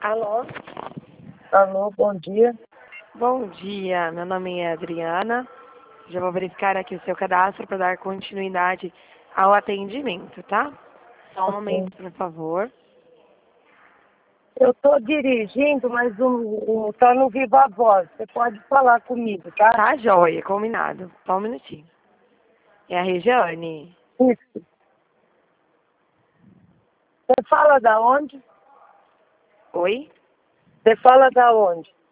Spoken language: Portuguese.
Alô? Alô, bom dia. Bom dia, meu nome é Adriana. Já vou verificar aqui o seu cadastro para dar continuidade ao atendimento, tá? Só um Ok. momento, por favor. Eu estou dirigindo, mas tá no Viva Voz. Você pode falar comigo, tá? Tá joia, combinado. Só um minutinho. É a Regiane. Isso. Você fala da onde? Oi? Você fala da onde?